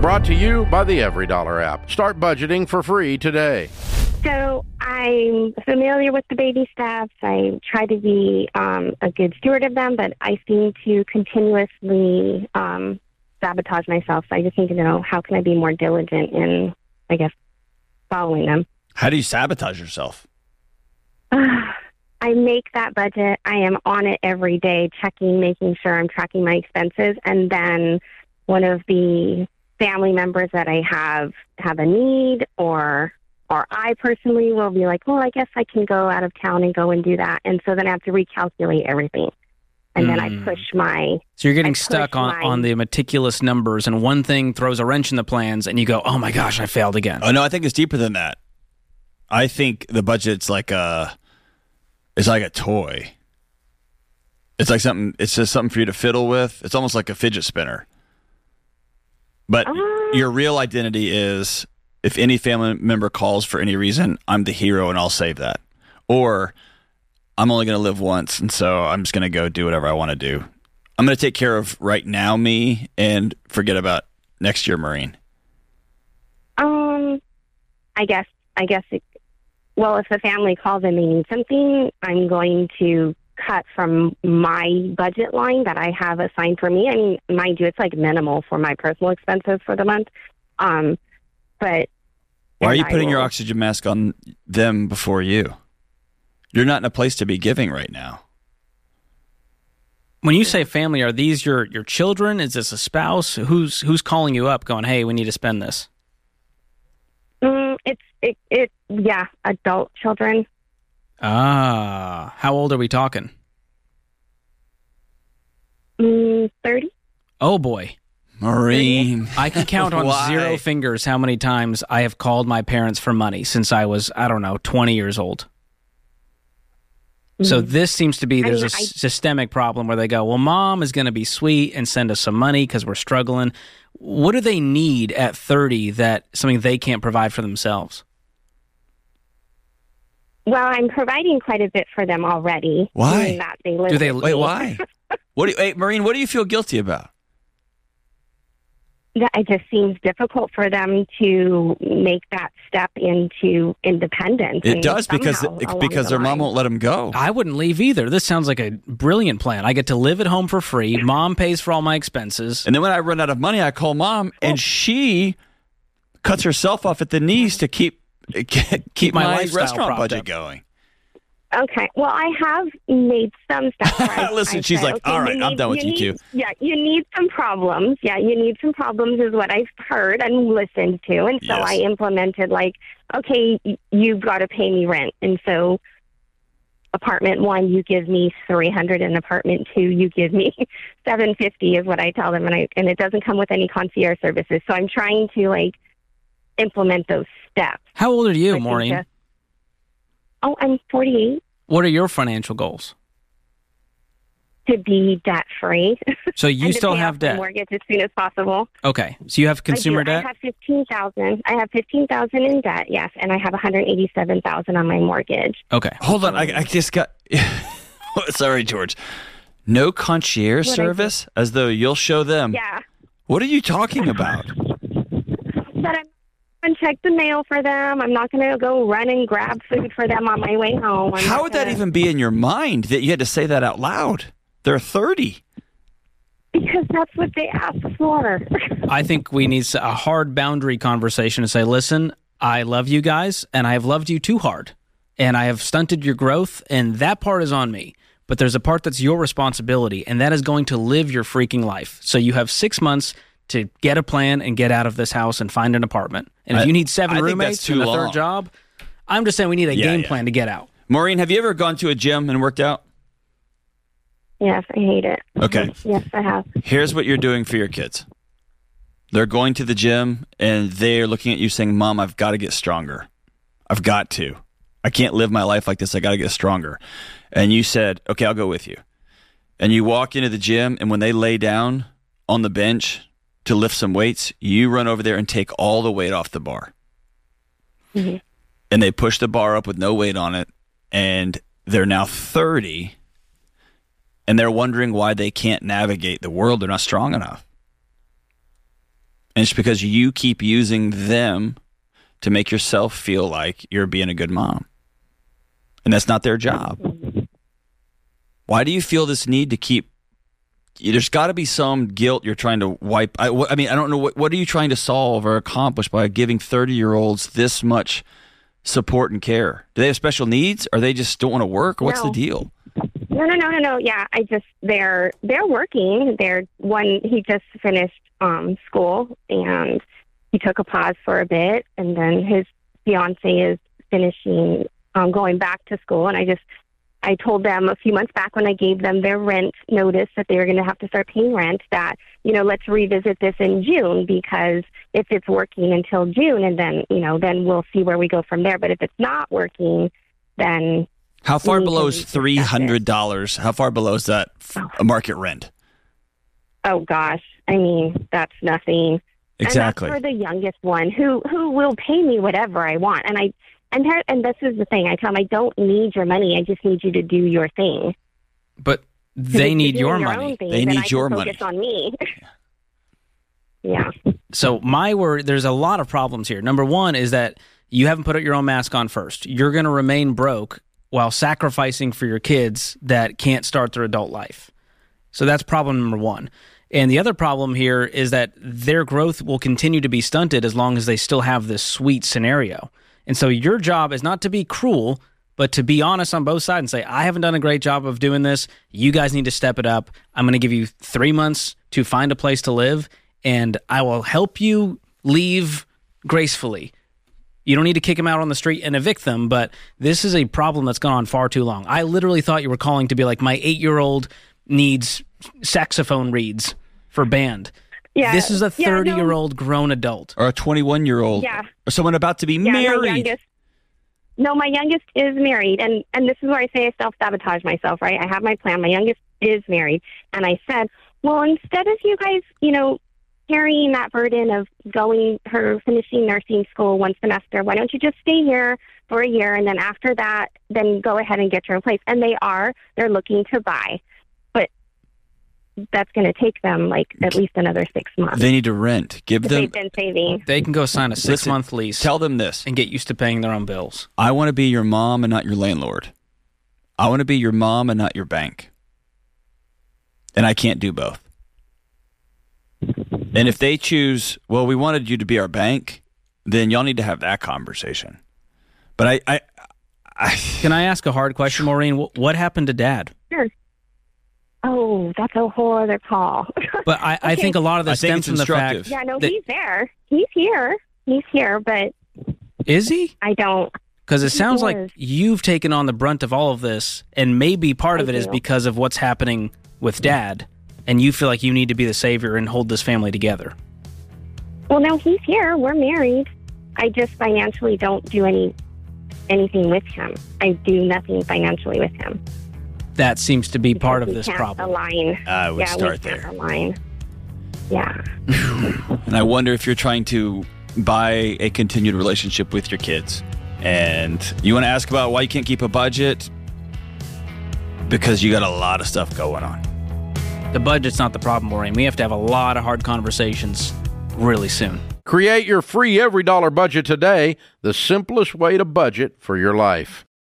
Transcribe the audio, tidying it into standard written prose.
Brought to you by the EveryDollar app. Start budgeting for free today. So I'm familiar with the baby steps. I try to be a good steward of them, but I seem to continuously sabotage myself. So I just need to know, how can I be more diligent in, I guess, following them? How do you sabotage yourself? I make that budget. I am on it every day, checking, making sure I'm tracking my expenses. And then one of the family members that I have a need, or I personally will be like, well, I guess I can go out of town and go and do that. And so then I have to recalculate everything. And then I push my... So you're getting stuck on the meticulous numbers, and one thing throws a wrench in the plans, and you go, oh my gosh, I failed again. Oh, no, I think it's deeper than that. I think the budget's like a toy. It's like something, it's just something for you to fiddle with. It's almost like a fidget spinner. But your real identity is, if any family member calls for any reason, I'm the hero and I'll save that. Or I'm only going to live once, and so I'm just going to go do whatever I want to do. I'm going to take care of right now me and forget about next year Maureen. I guess well, if the family calls and they need something, I'm going to cut from my budget line that I have assigned for me. I mean, mind you, it's like minimal for my personal expenses for the month. But why are you putting your oxygen mask on them before you? You're not in a place to be giving right now. When you say family, are these your children? Is this a spouse? Who's calling you up going, hey, we need to spend this? Yeah, adult children. Ah, how old are we talking? 30. Oh, boy. Maureen. I can count on zero fingers how many times I have called my parents for money since I was, 20 years old. So this seems to be, there's a systemic problem where they go, well, mom is going to be sweet and send us some money because we're struggling. What do they need at 30 that something they can't provide for themselves? Well, I'm providing quite a bit for them already. Why? That they live Wait, why? Maureen, what do you feel guilty about? It just seems difficult for them to make that step into independence. It does, because their mom won't let them go. I wouldn't leave either. This sounds like a brilliant plan. I get to live at home for free. Mom pays for all my expenses. And then when I run out of money, I call mom, and she cuts herself off at the knees to keep my restaurant budget going. Okay. Well, I have made some stuff. Listen, she's like, all right, I'm done with you two. Yeah, you need some problems. Yeah, you need some problems is what I've heard and listened to. And so I implemented, like, okay, you've got to pay me rent. And so apartment 1, you give me $300, and apartment 2, you give me $750 is what I tell them. And it doesn't come with any concierge services. So I'm trying to, like, implement those steps. How old are you, Maureen? I'm 48. What are your financial goals? To be debt-free. So you still have debt? Mortgage as soon as possible. Okay. So you have consumer debt? I have $15,000. I have $15,000 in debt, yes, and I have $187,000 on my mortgage. Okay. Hold on. I just got... Sorry, George. No concierge service? As though you'll show them? Yeah. What are you talking about? That I'm and check the mail for them. I'm not going to go run and grab food for them on my way home. How would that even be in your mind that you had to say that out loud? They're 30. Because that's what they asked for. I think we need a hard boundary conversation to say, listen, I love you guys, and I have loved you too hard, and I have stunted your growth, and that part is on me. But there's a part that's your responsibility, and that is going to live your freaking life. So you have 6 months to get a plan and get out of this house and find an apartment. And if you need 7 roommates and a third job, I'm just saying we need a game plan to get out. Maureen, have you ever gone to a gym and worked out? Yes, I hate it. Okay. Yes, I have. Here's what you're doing for your kids. They're going to the gym, and they're looking at you saying, Mom, I've got to get stronger. I've got to. I can't live my life like this. I got to get stronger. And you said, okay, I'll go with you. And you walk into the gym, and when they lay down on the bench to lift some weights, you run over there and take all the weight off the bar. Mm-hmm. And they push the bar up with no weight on it, and they're now 30, and they're wondering why they can't navigate the world. They're not strong enough. And it's because you keep using them to make yourself feel like you're being a good mom. And that's not their job. Why do you feel this need to keep... There's got to be some guilt you're trying to wipe. I don't know. What are you trying to solve or accomplish by giving 30-year-olds this much support and care? Do they have special needs? Or they just don't want to work? Or what's the deal? No. Yeah, they're working. He just finished school, and he took a pause for a bit, and then his fiance is finishing going back to school, and I told them a few months back when I gave them their rent notice that they were going to have to start paying rent that, let's revisit this in June, because if it's working until June, and then we'll see where we go from there. But if it's not working, then... How far below is $300? How far below is that market rent? Oh, gosh. I mean, that's nothing. Exactly. And that's for the youngest one who will pay me whatever I want. And this is the thing. I tell them, I don't need your money. I just need you to do your thing. But they need your money. Thing, they need your money. Focus on me. Yeah. So my word, there's a lot of problems here. Number one is that you haven't put your own mask on first. You're going to remain broke while sacrificing for your kids that can't start their adult life. So that's problem number one. And the other problem here is that their growth will continue to be stunted as long as they still have this sweet scenario. And so your job is not to be cruel, but to be honest on both sides and say, I haven't done a great job of doing this. You guys need to step it up. I'm going to give you 3 months to find a place to live, and I will help you leave gracefully. You don't need to kick them out on the street and evict them, but this is a problem that's gone on far too long. I literally thought you were calling to be like, my 8-year-old needs saxophone reeds for band. Yeah, this is a 30-year-old grown adult. Or a 21-year-old. Yeah. Or someone about to be married. My youngest is married, and this is where I say I self-sabotage myself, right? I have my plan. My youngest is married, and I said, well, instead of you guys, carrying that burden of finishing nursing school one semester, why don't you just stay here for a year, and then after that, then go ahead and get your own place. And they're looking to buy. But that's going to take them at least another 6 months. They need to rent. They've been saving. They can go sign a 6-month lease. Tell them this. And get used to paying their own bills. I want to be your mom and not your landlord. I want to be your mom and not your bank. And I can't do both. And if they choose, well, we wanted you to be our bank, then y'all need to have that conversation. But I Can I ask a hard question, Maureen? What happened to Dad? Sure. Oh, that's a whole other call. But I think a lot of this stems from the fact... Yeah, no, he's there. He's here, but... Is he? I don't... Because it sounds like you've taken on the brunt of all of this, and maybe part of it is because of what's happening with Dad, and you feel like you need to be the savior and hold this family together. Well, no, he's here. We're married. I just financially don't do anything with him. I do nothing financially with him. That seems to be part of this problem. Align. I would start there. Align. Yeah. And I wonder if you're trying to buy a continued relationship with your kids. And you want to ask about why you can't keep a budget? Because you got a lot of stuff going on. The budget's not the problem, Maureen. We have to have a lot of hard conversations really soon. Create your free EveryDollar budget today, the simplest way to budget for your life.